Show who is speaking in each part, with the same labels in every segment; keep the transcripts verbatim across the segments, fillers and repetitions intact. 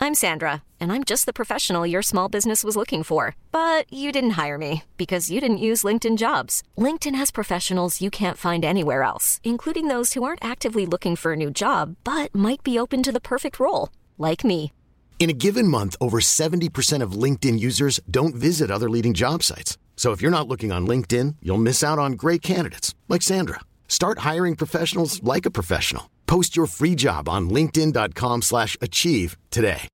Speaker 1: I'm Sandra, and I'm just the professional your small business was looking for. But you didn't hire me because you didn't use LinkedIn Jobs. LinkedIn has professionals you can't find anywhere else, including those who aren't actively looking for a new job, but might be open to the perfect role, like me.
Speaker 2: In a given month, over seventy percent of LinkedIn users don't visit other leading job sites. So if you're not looking on LinkedIn, you'll miss out on great candidates like Sandra. Start hiring professionals like a professional. Post your free job on linkedin.com slash achieve today.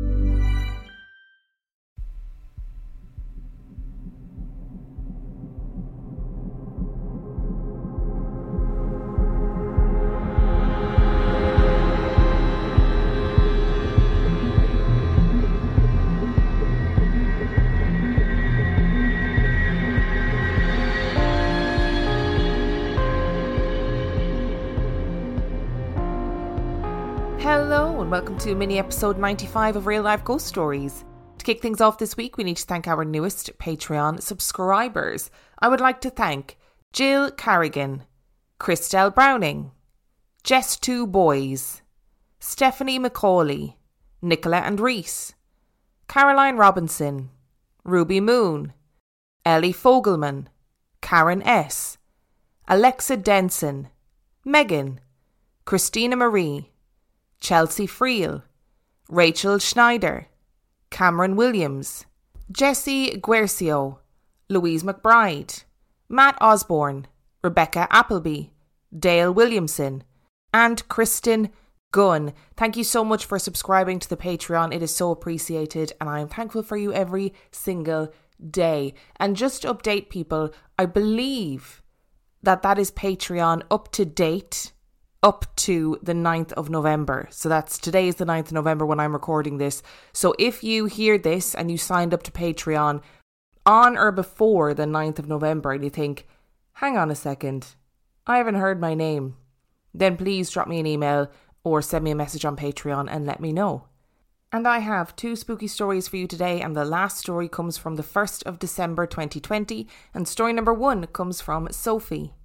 Speaker 3: Hello and welcome to mini episode ninety-five of Real Life Ghost Stories. To kick things off this week, we need to thank our newest Patreon subscribers. I would like to thank Jill Carrigan, Christelle Browning, Jess Two Boys, Stephanie McCauley, Nicola and Reese, Caroline Robinson, Ruby Moon, Ellie Fogelman, Karen S, Alexa Denson, Megan, Christina Marie, Chelsea Friel, Rachel Schneider, Cameron Williams, Jessie Guercio, Louise McBride, Matt Osborne, Rebecca Appleby, Dale Williamson, and Kristen Gunn. Thank you so much for subscribing to the Patreon. It is so appreciated and I am thankful for you every single day. And just to update people, I believe that that is Patreon up to date up to the ninth of November. So that's today is the ninth of November when I'm recording this. So if you hear this and you signed up to Patreon on or before the ninth of November and you think, hang on a second, I haven't heard my name, then please drop me an email or send me a message on Patreon and let me know. And I have two spooky stories for you today, and the last story comes from the first of December twenty twenty, and story number one comes from Sophie.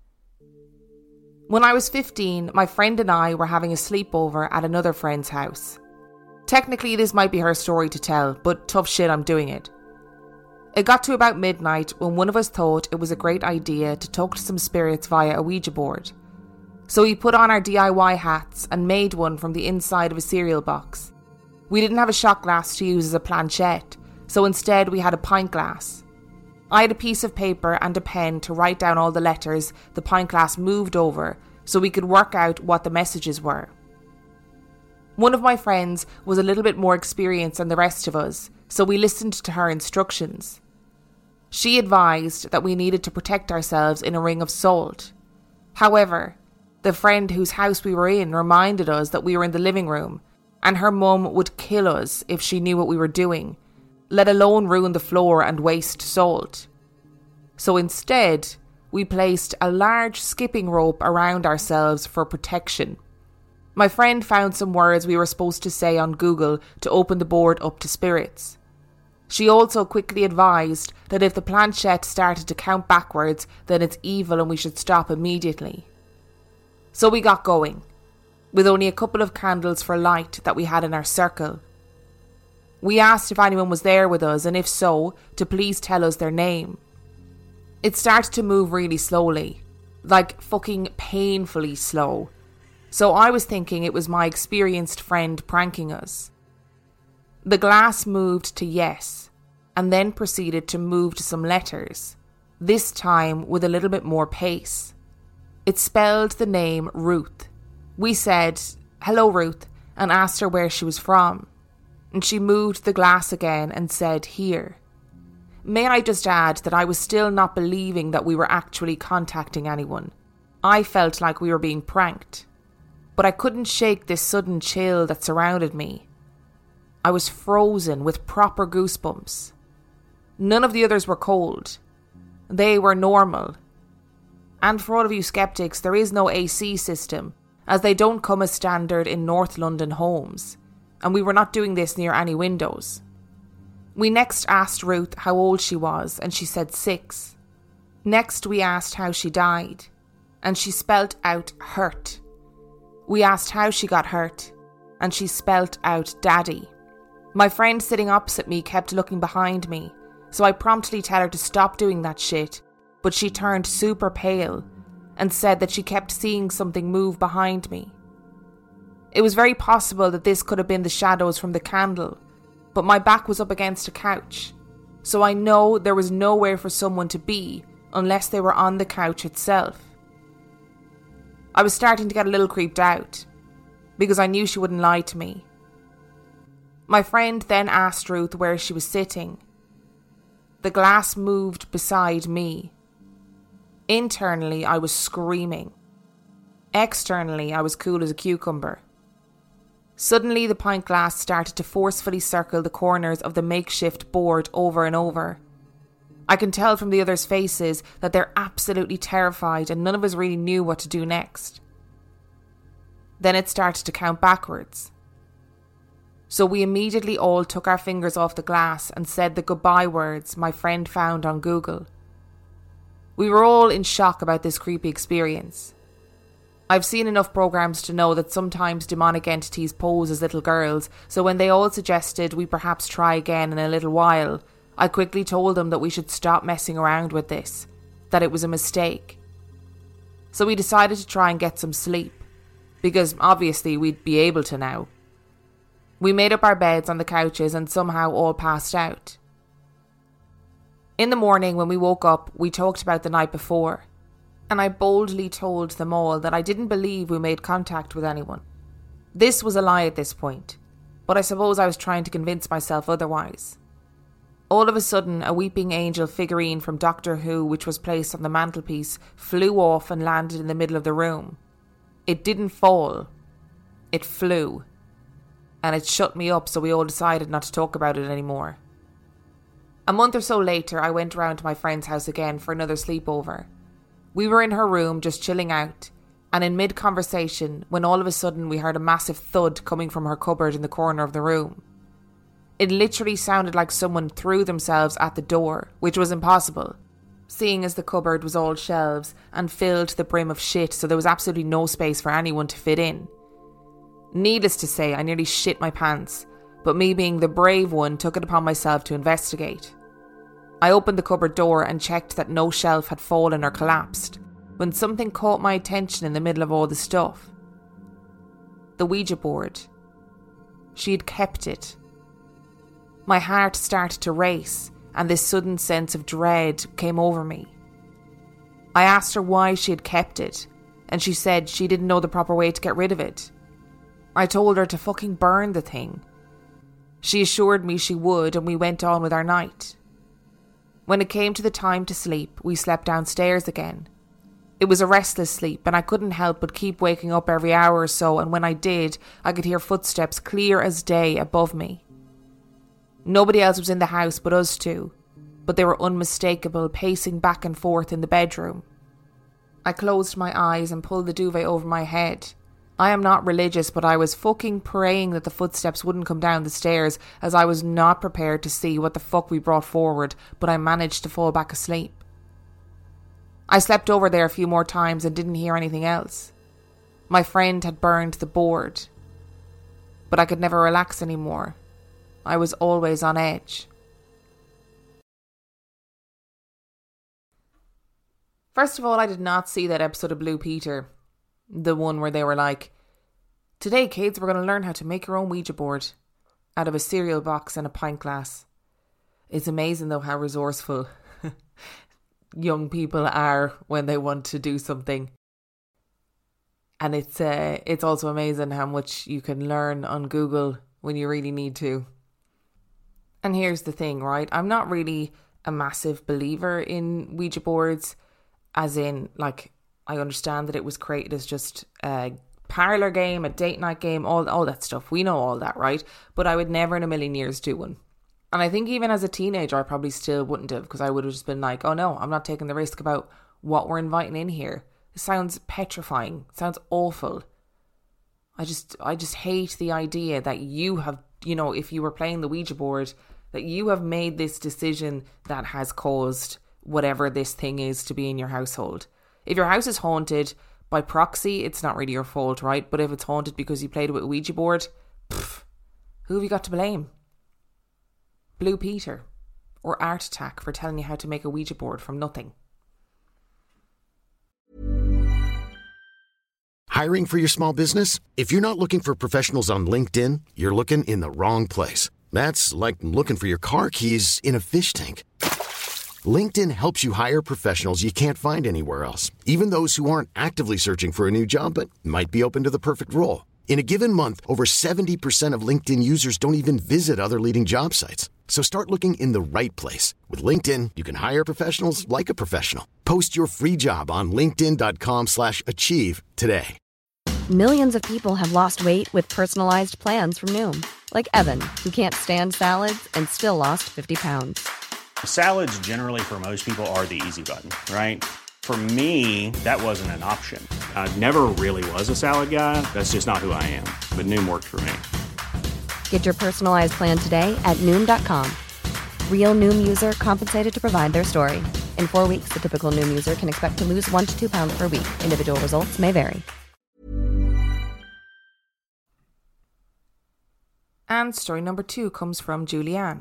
Speaker 3: When I was fifteen, my friend and I were having a sleepover at another friend's house. Technically, this might be her story to tell, but tough shit, I'm doing it. It got to about midnight when one of us thought it was a great idea to talk to some spirits via a Ouija board. So we put on our D I Y hats and made one from the inside of a cereal box. We didn't have a shot glass to use as a planchette, so instead we had a pint glass. I had a piece of paper and a pen to write down all the letters the pint glass moved over so we could work out what the messages were. One of my friends was a little bit more experienced than the rest of us, so we listened to her instructions. She advised that we needed to protect ourselves in a ring of salt. However, the friend whose house we were in reminded us that we were in the living room and her mum would kill us if she knew what we were doing, let alone ruin the floor and waste salt. So instead, we placed a large skipping rope around ourselves for protection. My friend found some words we were supposed to say on Google to open the board up to spirits. She also quickly advised that if the planchette started to count backwards, then it's evil and we should stop immediately. So we got going, with only a couple of candles for light that we had in our circle. We asked if anyone was there with us, and if so, to please tell us their name. It started to move really slowly, like fucking painfully slow. So I was thinking it was my experienced friend pranking us. The glass moved to yes, and then proceeded to move to some letters, this time with a little bit more pace. It spelled the name Ruth. We said, "Hello Ruth," and asked her where she was from. And she moved the glass again and said, "Here." May I just add that I was still not believing that we were actually contacting anyone. I felt like we were being pranked. But I couldn't shake this sudden chill that surrounded me. I was frozen with proper goosebumps. None of the others were cold. They were normal. And for all of you skeptics, there is no A C system, as they don't come as standard in North London homes. And we were not doing this near any windows. We next asked Ruth how old she was, and she said six. Next we asked how she died, and she spelt out hurt. We asked how she got hurt, and she spelt out daddy. My friend sitting opposite me kept looking behind me, so I promptly tell her to stop doing that shit, but she turned super pale and said that she kept seeing something move behind me. It was very possible that this could have been the shadows from the candle, but my back was up against a couch, so I know there was nowhere for someone to be unless they were on the couch itself. I was starting to get a little creeped out, because I knew she wouldn't lie to me. My friend then asked Ruth where she was sitting. The glass moved beside me. Internally, I was screaming. Externally, I was cool as a cucumber. Suddenly, the pint glass started to forcefully circle the corners of the makeshift board over and over. I can tell from the others' faces that they're absolutely terrified and none of us really knew what to do next. Then it started to count backwards. So we immediately all took our fingers off the glass and said the goodbye words my friend found on Google. We were all in shock about this creepy experience. I've seen enough programs to know that sometimes demonic entities pose as little girls, so when they all suggested we perhaps try again in a little while, I quickly told them that we should stop messing around with this, that it was a mistake. So we decided to try and get some sleep, because obviously we'd be able to now. We made up our beds on the couches and somehow all passed out. In the morning when we woke up, we talked about the night before, and I boldly told them all that I didn't believe we made contact with anyone. This was a lie at this point, but I suppose I was trying to convince myself otherwise. All of a sudden, a weeping angel figurine from Doctor Who, which was placed on the mantelpiece, flew off and landed in the middle of the room. It didn't fall. It flew. And it shut me up, so we all decided not to talk about it anymore. A month or so later, I went round to my friend's house again for another sleepover. We were in her room just chilling out, and in mid-conversation, when all of a sudden we heard a massive thud coming from her cupboard in the corner of the room. It literally sounded like someone threw themselves at the door, which was impossible, seeing as the cupboard was all shelves and filled to the brim of shit, so there was absolutely no space for anyone to fit in. Needless to say, I nearly shit my pants, but me being the brave one took it upon myself to investigate. I opened the cupboard door and checked that no shelf had fallen or collapsed, when something caught my attention in the middle of all the stuff. The Ouija board. She had kept it. My heart started to race, and this sudden sense of dread came over me. I asked her why she had kept it, and she said she didn't know the proper way to get rid of it. I told her to fucking burn the thing. She assured me she would, and we went on with our night. When it came to the time to sleep, we slept downstairs again. It was a restless sleep, and I couldn't help but keep waking up every hour or so, and when I did, I could hear footsteps clear as day above me. Nobody else was in the house but us two, but they were unmistakable, pacing back and forth in the bedroom. I closed my eyes and pulled the duvet over my head. I am not religious, but I was fucking praying that the footsteps wouldn't come down the stairs, as I was not prepared to see what the fuck we brought forward, but I managed to fall back asleep. I slept over there a few more times and didn't hear anything else. My friend had burned the board, but I could never relax anymore. I was always on edge. First of all, I did not see that episode of Blue Peter. The one where they were like, today kids, we're going to learn how to make your own Ouija board out of a cereal box and a pint glass. It's amazing though how resourceful young people are when they want to do something. And it's uh, it's also amazing how much you can learn on Google when you really need to. And here's the thing, right? I'm not really a massive believer in Ouija boards, as in, like, I understand that it was created as just a parlour game, a date night game, all, all that stuff. We know all that, right? But I would never in a million years do one. And I think even as a teenager, I probably still wouldn't have, because I would have just been like, oh no, I'm not taking the risk about what we're inviting in here. It sounds petrifying. It sounds awful. I just, I just hate the idea that you have, you know, if you were playing the Ouija board, that you have made this decision that has caused whatever this thing is to be in your household. If your house is haunted, by proxy, it's not really your fault, right? But if it's haunted because you played with a Ouija board, pff, who have you got to blame? Blue Peter, or Art Attack for telling you how to make a Ouija board from nothing.
Speaker 2: Hiring for your small business? If you're not looking for professionals on LinkedIn, you're looking in the wrong place. That's like looking for your car keys in a fish tank. LinkedIn helps you hire professionals you can't find anywhere else, even those who aren't actively searching for a new job but might be open to the perfect role. In a given month, over seventy percent of LinkedIn users don't even visit other leading job sites. So start looking in the right place. With LinkedIn, you can hire professionals like a professional. Post your free job on linkedin.com slash achieve today.
Speaker 4: Millions of people have lost weight with personalized plans from Noom. Like Evan, who can't stand salads and still lost fifty pounds.
Speaker 5: Salads generally for most people are the easy button, right? For me, that wasn't an option. I never really was a salad guy. That's just not who I am. But Noom worked for me.
Speaker 4: Get your personalized plan today at Noom dot com. Real Noom user compensated to provide their story. In four weeks, the typical Noom user can expect to lose one to two pounds per week. Individual results may vary.
Speaker 3: And story number two comes from Julianne.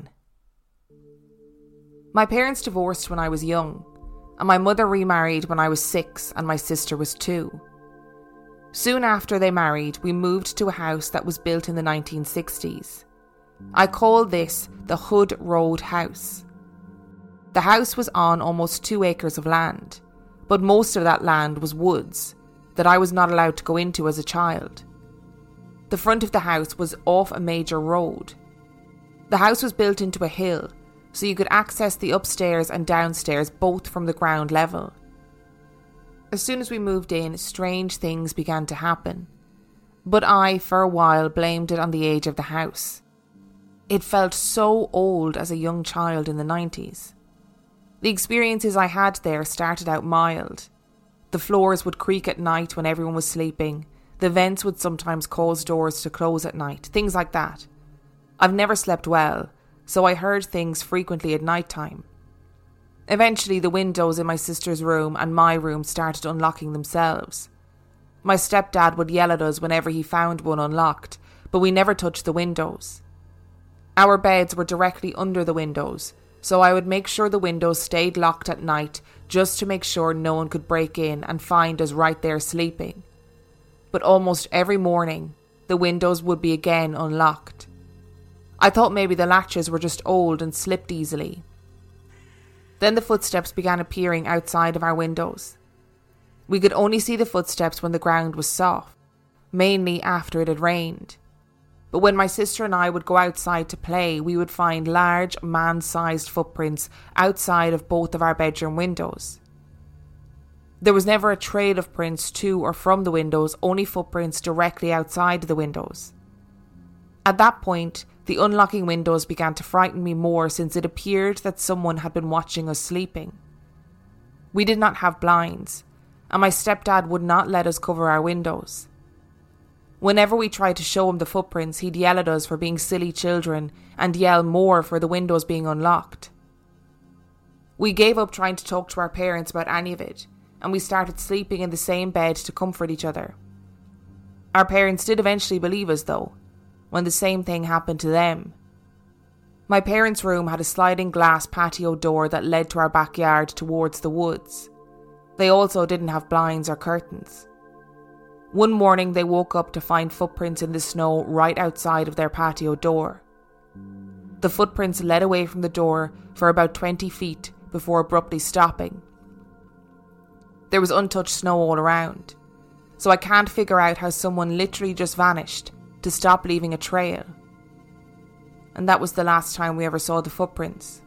Speaker 3: My parents divorced when I was young, and my mother remarried when I was six and my sister was two. Soon after they married, we moved to a house that was built in the nineteen sixties. I call this the Hood Road House. The house was on almost two acres of land, but most of that land was woods that I was not allowed to go into as a child. The front of the house was off a major road. The house was built into a hill, so you could access the upstairs and downstairs both from the ground level. As soon as we moved in, strange things began to happen. But I, for a while, blamed it on the age of the house. It felt so old as a young child in the nineties. The experiences I had there started out mild. The floors would creak at night when everyone was sleeping. The vents would sometimes cause doors to close at night, things like that. I've never slept well, so I heard things frequently at night time. Eventually, the windows in my sister's room and my room started unlocking themselves. My stepdad would yell at us whenever he found one unlocked, but we never touched the windows. Our beds were directly under the windows, so I would make sure the windows stayed locked at night just to make sure no one could break in and find us right there sleeping. But almost every morning, the windows would be again unlocked. I thought maybe the latches were just old and slipped easily. Then the footsteps began appearing outside of our windows. We could only see the footsteps when the ground was soft, mainly after it had rained. But when my sister and I would go outside to play, we would find large, man-sized footprints outside of both of our bedroom windows. There was never a trail of prints to or from the windows, only footprints directly outside the windows. At that point, the unlocking windows began to frighten me more since it appeared that someone had been watching us sleeping. We did not have blinds, and my stepdad would not let us cover our windows. Whenever we tried to show him the footprints, he'd yell at us for being silly children and yell more for the windows being unlocked. We gave up trying to talk to our parents about any of it, and we started sleeping in the same bed to comfort each other. Our parents did eventually believe us though, when the same thing happened to them. My parents' room had a sliding glass patio door that led to our backyard towards the woods. They also didn't have blinds or curtains. One morning they woke up to find footprints in the snow right outside of their patio door. The footprints led away from the door for about twenty feet before abruptly stopping. There was untouched snow all around, so I can't figure out how someone literally just vanished to stop leaving a trail. And that was the last time we ever saw the footprints.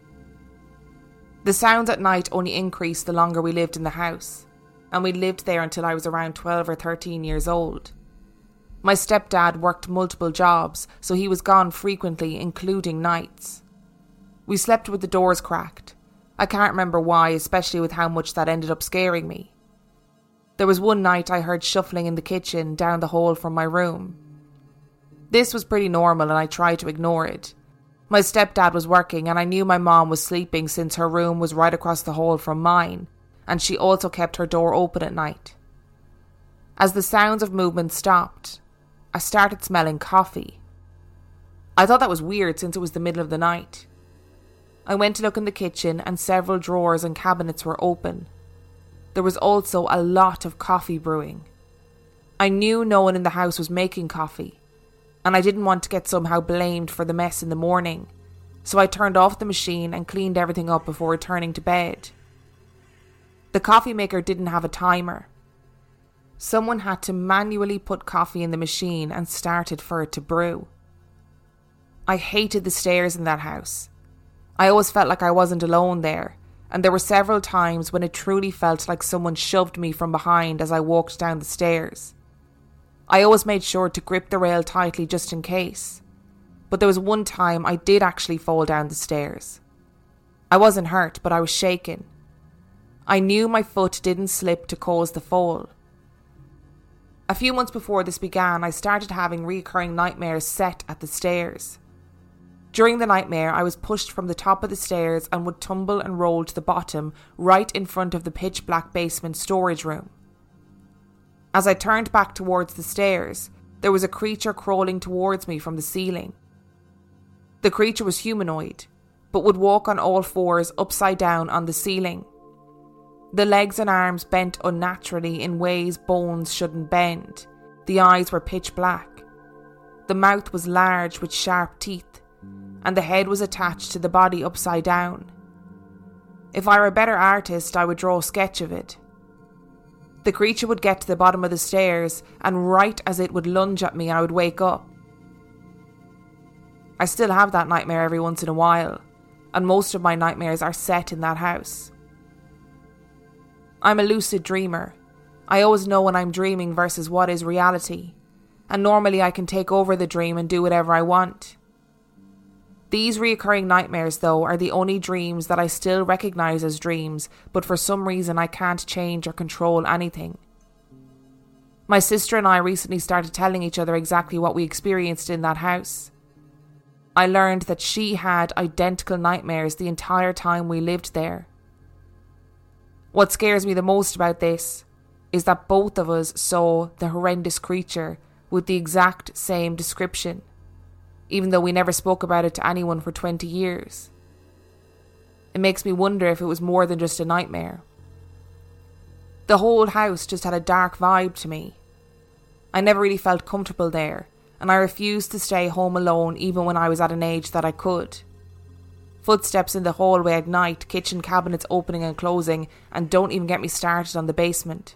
Speaker 3: The sounds at night only increased the longer we lived in the house, and we lived there until I was around twelve or thirteen years old. My stepdad worked multiple jobs, so he was gone frequently, including nights. We slept with the doors cracked. I can't remember why, especially with how much that ended up scaring me. There was one night I heard shuffling in the kitchen down the hall from my room. This was pretty normal and I tried to ignore it. My stepdad was working and I knew my mom was sleeping since her room was right across the hall from mine, and she also kept her door open at night. As the sounds of movement stopped, I started smelling coffee. I thought that was weird since it was the middle of the night. I went to look in the kitchen and several drawers and cabinets were open. There was also a lot of coffee brewing. I knew no one in the house was making coffee, and I didn't want to get somehow blamed for the mess in the morning, so I turned off the machine and cleaned everything up before returning to bed. The coffee maker didn't have a timer. Someone had to manually put coffee in the machine and start it for it to brew. I hated the stairs in that house. I always felt like I wasn't alone there, and there were several times when it truly felt like someone shoved me from behind as I walked down the stairs. I always made sure to grip the rail tightly just in case, but there was one time I did actually fall down the stairs. I wasn't hurt, but I was shaken. I knew my foot didn't slip to cause the fall. A few months before this began, I started having recurring nightmares set at the stairs. During the nightmare, I was pushed from the top of the stairs and would tumble and roll to the bottom, right in front of the pitch-black basement storage room. As I turned back towards the stairs, there was a creature crawling towards me from the ceiling. The creature was humanoid, but would walk on all fours upside down on the ceiling. The legs and arms bent unnaturally in ways bones shouldn't bend. The eyes were pitch black. The mouth was large with sharp teeth, and the head was attached to the body upside down. If I were a better artist, I would draw a sketch of it. The creature would get to the bottom of the stairs, and right as it would lunge at me, I would wake up. I still have that nightmare every once in a while, and most of my nightmares are set in that house. I'm a lucid dreamer. I always know when I'm dreaming versus what is reality, and normally I can take over the dream and do whatever I want. These reoccurring nightmares, though, are the only dreams that I still recognise as dreams, but for some reason I can't change or control anything. My sister and I recently started telling each other exactly what we experienced in that house. I learned that she had identical nightmares the entire time we lived there. What scares me the most about this is that both of us saw the horrendous creature with the exact same description, even though we never spoke about it to anyone for twenty years. It makes me wonder if it was more than just a nightmare. The whole house just had a dark vibe to me. I never really felt comfortable there, and I refused to stay home alone even when I was at an age that I could. Footsteps in the hallway at night, kitchen cabinets opening and closing, and don't even get me started on the basement.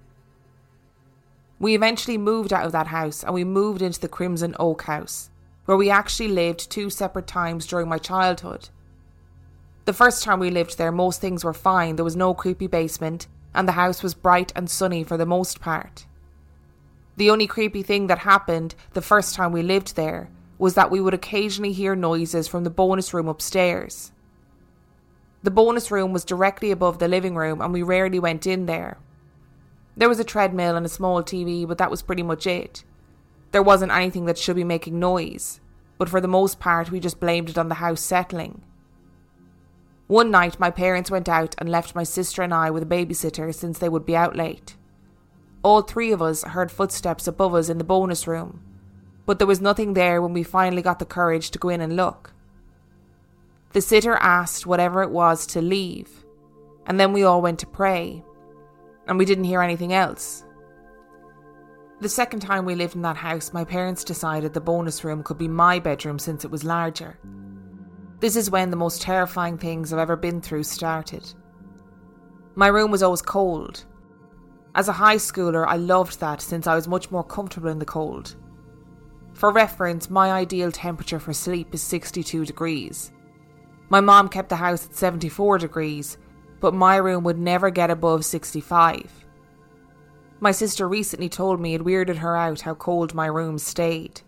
Speaker 3: We eventually moved out of that house and we moved into the Crimson Oak house, where we actually lived two separate times during my childhood. The first time we lived there, most things were fine. There was no creepy basement, and the house was bright and sunny for the most part. The only creepy thing that happened the first time we lived there was that we would occasionally hear noises from the bonus room upstairs. The bonus room was directly above the living room, and we rarely went in there. There was a treadmill and a small T V, but that was pretty much it. There wasn't anything that should be making noise, but for the most part we just blamed it on the house settling. One night my parents went out and left my sister and I with a babysitter since they would be out late. All three of us heard footsteps above us in the bonus room, but there was nothing there when we finally got the courage to go in and look. The sitter asked whatever it was to leave, and then we all went to pray, and we didn't hear anything else. The second time we lived in that house, my parents decided the bonus room could be my bedroom since it was larger. This is when the most terrifying things I've ever been through started. My room was always cold. As a high schooler, I loved that since I was much more comfortable in the cold. For reference, my ideal temperature for sleep is sixty-two degrees. My mom kept the house at seventy-four degrees, but my room would never get above sixty-five. My sister recently told me it weirded her out how cold my room stayed.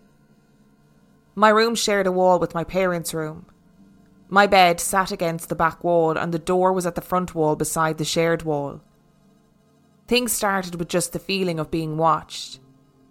Speaker 3: My room shared a wall with my parents' room. My bed sat against the back wall and the door was at the front wall beside the shared wall. Things started with just the feeling of being watched.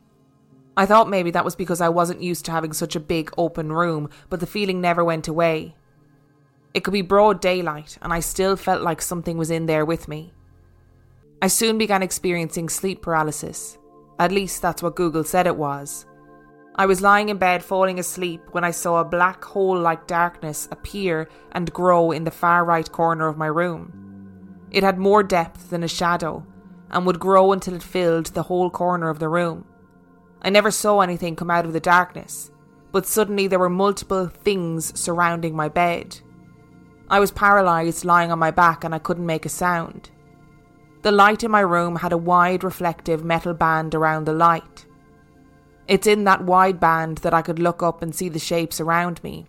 Speaker 3: I thought maybe that was because I wasn't used to having such a big open room, but the feeling never went away. It could be broad daylight and I still felt like something was in there with me. I soon began experiencing sleep paralysis. At least that's what Google said it was. I was lying in bed falling asleep when I saw a black hole-like darkness appear and grow in the far right corner of my room. It had more depth than a shadow and would grow until it filled the whole corner of the room. I never saw anything come out of the darkness, but suddenly there were multiple things surrounding my bed. I was paralysed lying on my back and I couldn't make a sound. The light in my room had a wide reflective metal band around the light. It's in that wide band that I could look up and see the shapes around me.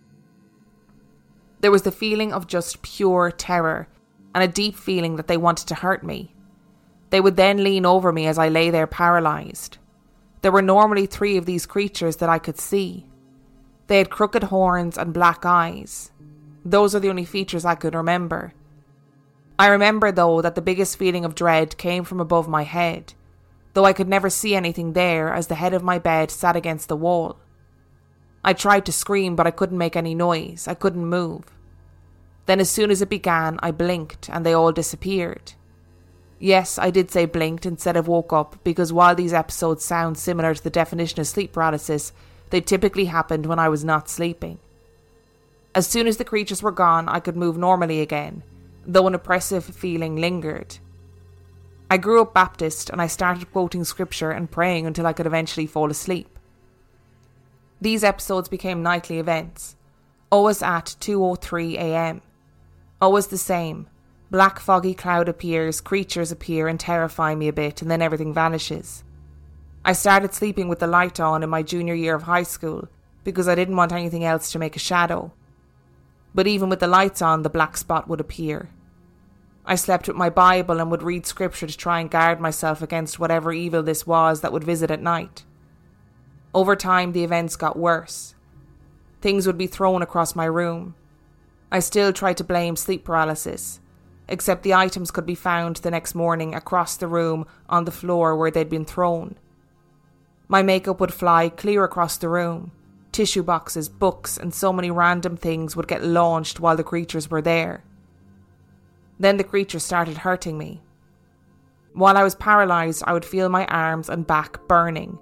Speaker 3: There was the feeling of just pure terror and a deep feeling that they wanted to hurt me. They would then lean over me as I lay there paralysed. There were normally three of these creatures that I could see. They had crooked horns and black eyes. Those are the only features I could remember. I remember, though, that the biggest feeling of dread came from above my head, though I could never see anything there as the head of my bed sat against the wall. I tried to scream, but I couldn't make any noise. I couldn't move. Then as soon as it began, I blinked and they all disappeared. Yes, I did say blinked instead of woke up, because while these episodes sound similar to the definition of sleep paralysis, they typically happened when I was not sleeping. As soon as the creatures were gone, I could move normally again, though an oppressive feeling lingered. I grew up Baptist and I started quoting scripture and praying until I could eventually fall asleep. These episodes became nightly events, always at two oh three a.m. Always the same. Black foggy cloud appears, creatures appear and terrify me a bit, and then everything vanishes. I started sleeping with the light on in my junior year of high school because I didn't want anything else to make a shadow. But even with the lights on, the black spot would appear. I slept with my Bible and would read scripture to try and guard myself against whatever evil this was that would visit at night. Over time, the events got worse. Things would be thrown across my room. I still tried to blame sleep paralysis, except the items could be found the next morning across the room on the floor where they'd been thrown. My makeup would fly clear across the room. Tissue boxes, books, and so many random things would get launched while the creatures were there. Then the creatures started hurting me. While I was paralysed, I would feel my arms and back burning.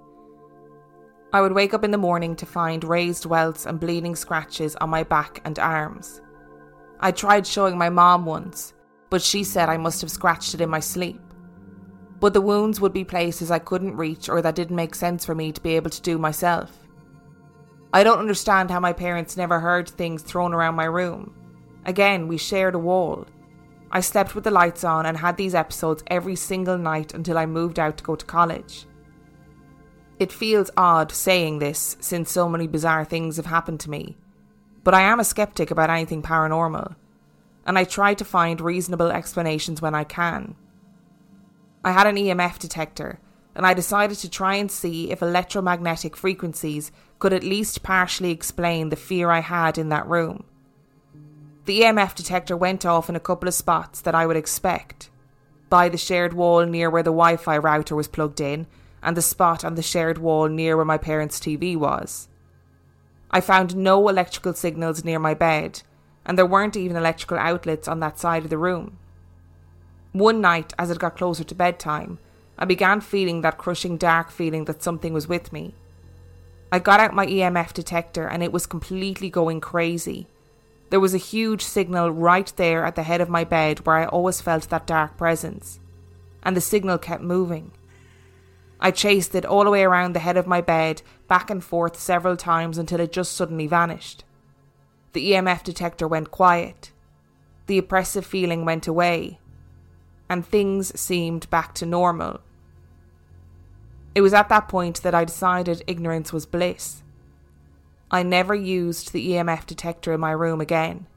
Speaker 3: I would wake up in the morning to find raised welts and bleeding scratches on my back and arms. I tried showing my mom once, but she said I must have scratched it in my sleep. But the wounds would be places I couldn't reach or that didn't make sense for me to be able to do myself. I don't understand how my parents never heard things thrown around my room. Again, we shared a wall. I slept with the lights on and had these episodes every single night until I moved out to go to college. It feels odd saying this since so many bizarre things have happened to me, but I am a skeptic about anything paranormal, and I try to find reasonable explanations when I can. I had an E M F detector, and I decided to try and see if electromagnetic frequencies could at least partially explain the fear I had in that room. The E M F detector went off in a couple of spots that I would expect. By the shared wall near where the Wi-Fi router was plugged in, and the spot on the shared wall near where my parents' T V was. I found no electrical signals near my bed, and there weren't even electrical outlets on that side of the room. One night, as it got closer to bedtime, I began feeling that crushing dark feeling that something was with me. I got out my E M F detector and it was completely going crazy. There was a huge signal right there at the head of my bed where I always felt that dark presence, and the signal kept moving. I chased it all the way around the head of my bed, back and forth several times until it just suddenly vanished. The E M F detector went quiet. The oppressive feeling went away, and things seemed back to normal. It was at that point that I decided ignorance was bliss. I never used the E M F detector in my room again.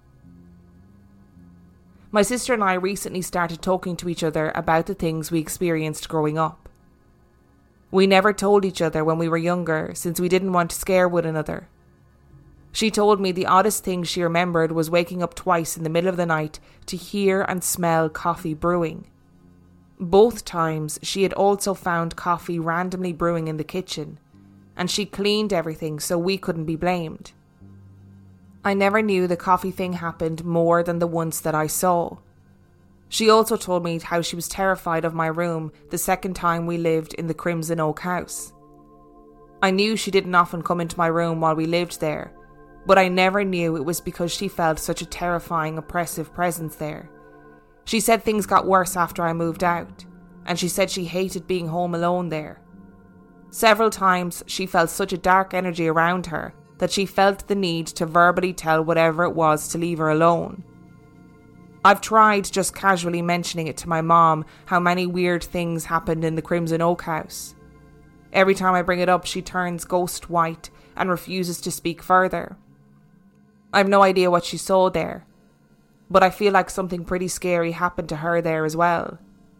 Speaker 3: My sister and I recently started talking to each other about the things we experienced growing up. We never told each other when we were younger since we didn't want to scare one another. She told me the oddest thing she remembered was waking up twice in the middle of the night to hear and smell coffee brewing. Both times she had also found coffee randomly brewing in the kitchen, and she cleaned everything so we couldn't be blamed. I never knew the coffee thing happened more than the once that I saw. She also told me how she was terrified of my room the second time we lived in the Crimson Oak house. I knew she didn't often come into my room while we lived there, but I never knew it was because she felt such a terrifying, oppressive presence there. She said things got worse after I moved out, and she said she hated being home alone there. Several times she felt such a dark energy around her that she felt the need to verbally tell whatever it was to leave her alone. I've tried just casually mentioning it to my mom how many weird things happened in the Crimson Oak house. Every time I bring it up, she turns ghost white and refuses to speak further. I've no idea what she saw there, but I feel like something pretty scary happened to her there as well.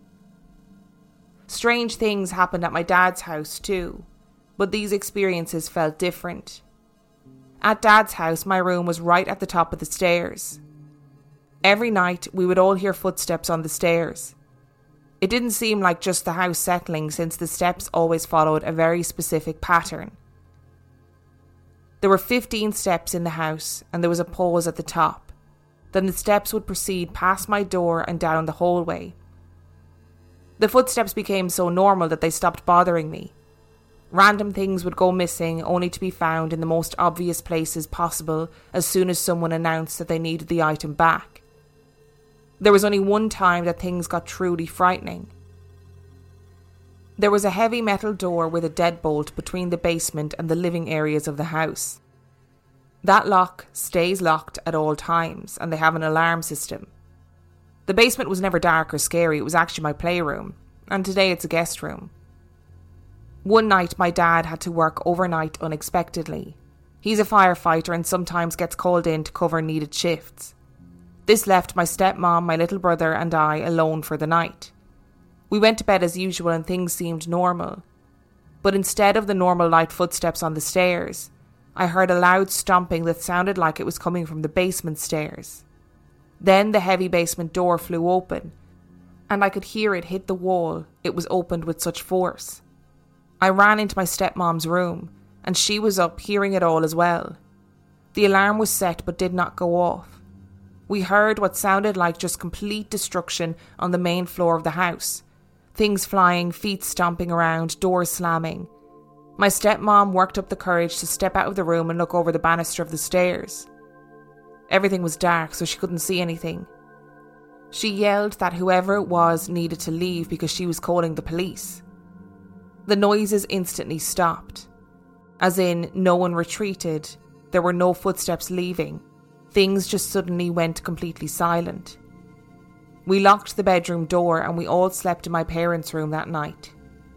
Speaker 3: Strange things happened at my dad's house too, but these experiences felt different. At Dad's house, my room was right at the top of the stairs. Every night, we would all hear footsteps on the stairs. It didn't seem like just the house settling, since the steps always followed a very specific pattern. There were fifteen steps in the house, and there was a pause at the top. Then the steps would proceed past my door and down the hallway. The footsteps became so normal that they stopped bothering me. Random things would go missing, only to be found in the most obvious places possible as soon as someone announced that they needed the item back. There was only one time that things got truly frightening. There was a heavy metal door with a deadbolt between the basement and the living areas of the house. That lock stays locked at all times, and they have an alarm system. The basement was never dark or scary, it was actually my playroom, and today it's a guest room. One night my dad had to work overnight unexpectedly. He's a firefighter and sometimes gets called in to cover needed shifts. This left my stepmom, my little brother and I alone for the night. We went to bed as usual and things seemed normal. But instead of the normal light footsteps on the stairs, I heard a loud stomping that sounded like it was coming from the basement stairs. Then the heavy basement door flew open, and I could hear it hit the wall. It was opened with such force. I ran into my stepmom's room, and she was up hearing it all as well. The alarm was set but did not go off. We heard what sounded like just complete destruction on the main floor of the house. Things flying, feet stomping around, doors slamming. My stepmom worked up the courage to step out of the room and look over the banister of the stairs. Everything was dark, so she couldn't see anything. She yelled that whoever it was needed to leave because she was calling the police. The noises instantly stopped. As in, no one retreated. There were no footsteps leaving. Things just suddenly went completely silent. We locked the bedroom door and we all slept in my parents' room that night.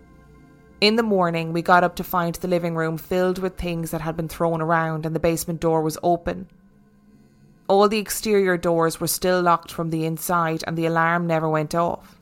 Speaker 3: In the morning, we got up to find the living room filled with things that had been thrown around and the basement door was open. All the exterior doors were still locked from the inside and the alarm never went off.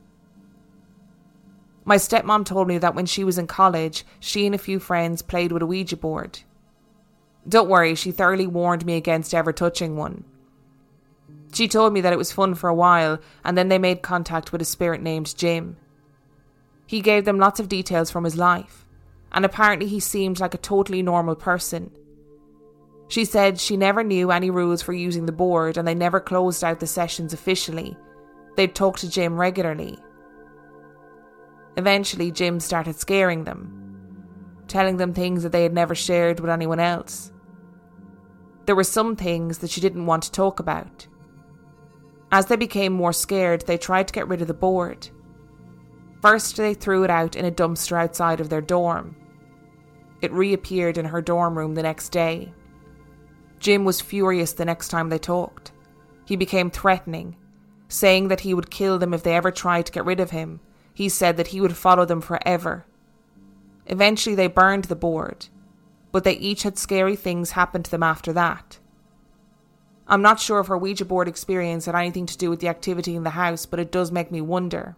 Speaker 3: My stepmom told me that when she was in college, she and a few friends played with a Ouija board. Don't worry, she thoroughly warned me against ever touching one. She told me that it was fun for a while, and then they made contact with a spirit named Jim. He gave them lots of details from his life, and apparently he seemed like a totally normal person. She said she never knew any rules for using the board, and they never closed out the sessions officially. They'd talk to Jim regularly. Eventually, Jim started scaring them, telling them things that they had never shared with anyone else. There were some things that she didn't want to talk about. As they became more scared, they tried to get rid of the board. First, they threw it out in a dumpster outside of their dorm. It reappeared in her dorm room the next day. Jim was furious the next time they talked. He became threatening, saying that he would kill them if they ever tried to get rid of him. He said that he would follow them forever. Eventually they burned the board, but they each had scary things happen to them after that. I'm not sure if her Ouija board experience had anything to do with the activity in the house, but it does make me wonder.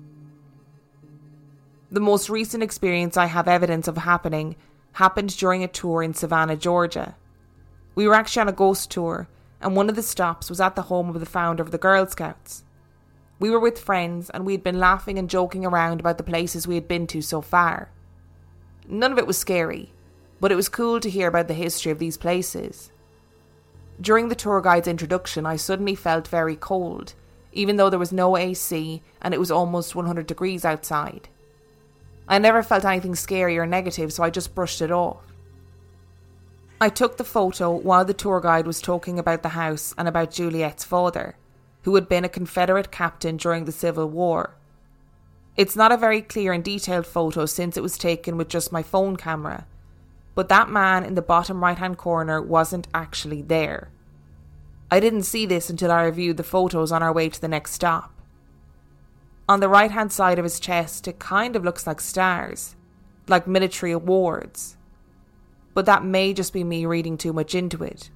Speaker 3: The most recent experience I have evidence of happening happened during a tour in Savannah, Georgia. We were actually on a ghost tour, and one of the stops was at the home of the founder of the Girl Scouts. We were with friends, and we had been laughing and joking around about the places we had been to so far. None of it was scary, but it was cool to hear about the history of these places. During the tour guide's introduction, I suddenly felt very cold, even though there was no A C and it was almost one hundred degrees outside. I never felt anything scary or negative, so I just brushed it off. I took the photo while the tour guide was talking about the house and about Juliet's father, who had been a Confederate captain during the Civil War. It's not a very clear and detailed photo since it was taken with just my phone camera, but that man in the bottom right-hand corner wasn't actually there. I didn't see this until I reviewed the photos on our way to the next stop. On the right-hand side of his chest, it kind of looks like stars, like military awards. But that may just be me reading too much into it.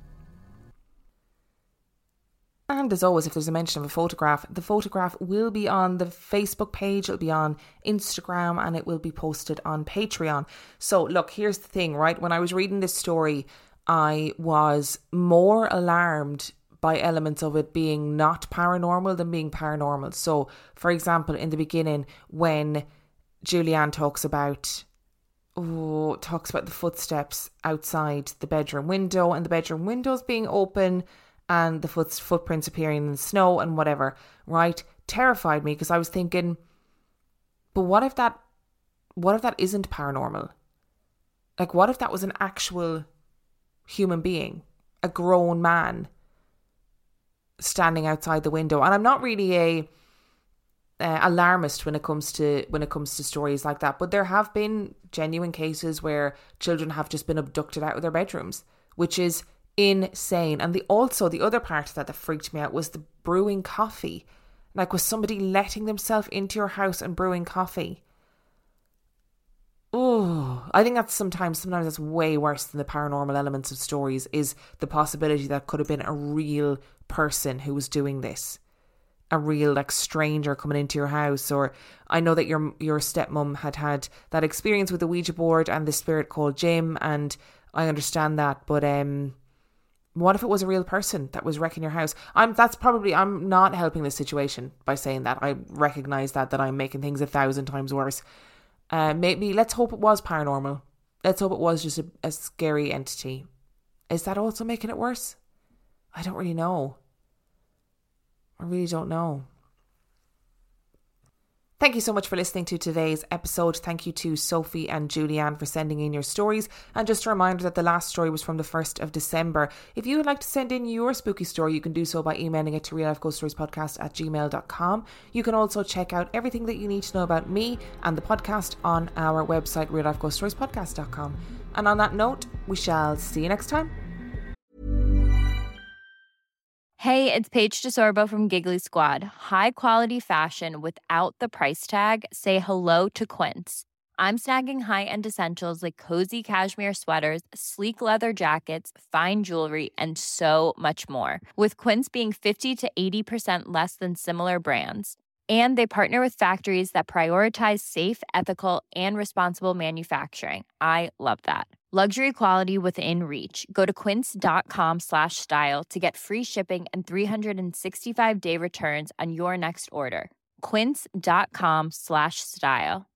Speaker 3: And as always, if there's a mention of a photograph, the photograph will be on the Facebook page, it'll be on Instagram, and it will be posted on Patreon. So look, here's the thing, right? When I was reading this story, I was more alarmed by elements of it being not paranormal than being paranormal. So, for example, in the beginning, when Julianne talks about oh, talks about the footsteps outside the bedroom window and the bedroom windows being open and the foot, footprints appearing in the snow and whatever, right? Terrified me because I was thinking, but what if that, what if that isn't paranormal? Like, what if that was an actual human being, a grown man standing outside the window? And I'm not really a uh, alarmist when it comes to when it comes to stories like that, but there have been genuine cases where children have just been abducted out of their bedrooms, which is insane. And the also the other part of that that freaked me out was the brewing coffee. Like, was somebody letting themselves into your house and brewing coffee? Oh, I think that's sometimes sometimes that's way worse than the paranormal elements of stories, is the possibility that could have been a real person who was doing this. A real, like, stranger coming into your house. Or I know that your your stepmom had had that experience with the Ouija board and the spirit called Jim, and I understand that, but um what if it was a real person that was wrecking your house? I'm that's probably I'm not helping this situation by saying that. I recognise that that I'm making things a thousand times worse. Uh, maybe let's hope it was paranormal. Let's hope it was just a, a scary entity. Is that also making it worse? I don't really know. I really don't know. Thank you so much for listening to today's episode. Thank you to Sophie and Julianne for sending in your stories. And just a reminder that the last story was from the first of December. If you would like to send in your spooky story, you can do so by emailing it to real life ghost stories podcast at gmail dot com. You can also check out everything that you need to know about me and the podcast on our website, real life ghost stories podcast dot com. And on that note, we shall see you next time.
Speaker 6: Hey, it's Paige DeSorbo from Giggly Squad. High quality fashion without the price tag. Say hello to Quince. I'm snagging high-end essentials like cozy cashmere sweaters, sleek leather jackets, fine jewelry, and so much more. With Quince being fifty to eighty percent less than similar brands. And they partner with factories that prioritize safe, ethical, and responsible manufacturing. I love that. Luxury quality within reach. Go to quince.com slash style to get free shipping and three sixty-five day returns on your next order. Quince.com slash style.